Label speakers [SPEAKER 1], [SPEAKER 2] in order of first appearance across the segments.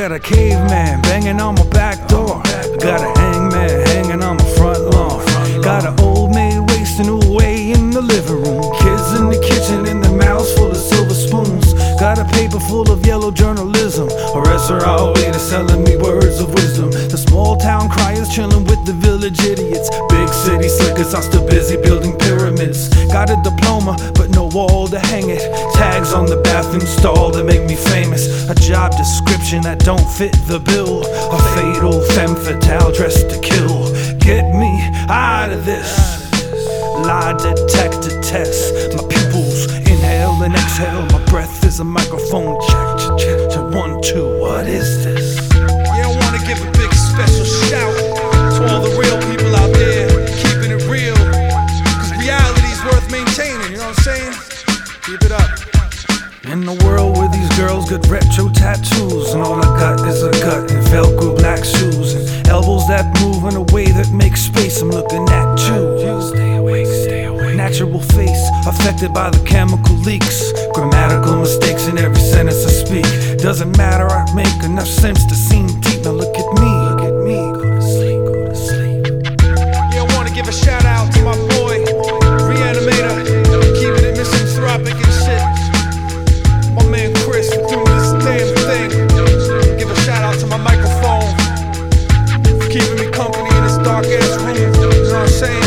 [SPEAKER 1] got a caveman banging on my back door. Got a hangman hanging on my front lawn. Got an old maid wasting away in the living room. Kids in the kitchen and their mouths full of silver spoons. Got a paper full of yellow journalism. A restaurant waiter selling me words of wisdom. The small town criers chilling with the village idiots. Big city slickers are still busy building pyramids. Got a diploma but no wall to hang it. Tags on the bathroom stall that make me famous. A job description that don't fit the bill. A fatal femme fatale dressed to kill. Get me out of this. Lie detector test. My pupils inhale and exhale. My breath is a microphone. Check, check, check, check. 1, 2, what is this?
[SPEAKER 2] Yeah, I wanna give a big special shout to all the real people out there keeping it real. Cause reality's worth maintaining, you know what I'm saying? Keep it up.
[SPEAKER 1] In the world where these girls got retro tattoos, and all I got is a gut and Velcro black shoes, and elbows that move in a way that makes space. I'm looking at you. Stay awake, stay awake. Natural face affected by the chemical leaks. Grammatical mistakes in every sentence I speak. Doesn't matter, I make enough sense to seem deep. Now look at me, look at me. Go to sleep, go to sleep.
[SPEAKER 2] Yeah, I wanna give a shout out to my boy, Reanimator, keeping it misanthropic and shit. My man Chris for doing this damn thing. Give a shout out to my microphone for keeping me company in this dark ass room. You know what I'm saying?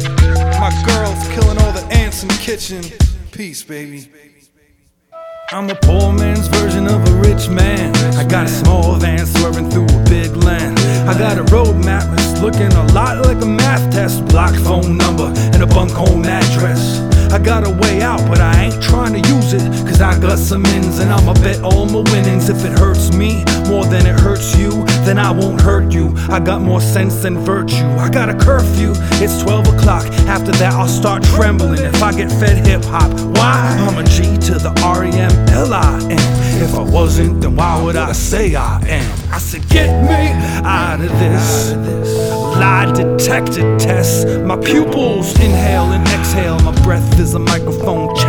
[SPEAKER 2] My girl for killing all the ants in the kitchen. Peace, baby.
[SPEAKER 1] I'm a poor man's version of a rich man. I got a small van swerving through a big land. I got a road map that's looking a lot like a math test. Blocked phone number and a bunk home address. I got a way out, but I ain't trying to use it. Cause I got some ins and I'ma bet all my winnings. If it hurts me more than it hurts you, then I won't hurt you. I got more sense than virtue. I got a curfew, it's 12 o'clock. After that I'll start trembling if I get fed hip-hop. Why? I'm a G to the R-E-M-L-I-N. If I wasn't, then why would I say I am? I said get me out of this. Lie detector test. My pupils inhale and exhale. My breath is a microphone check.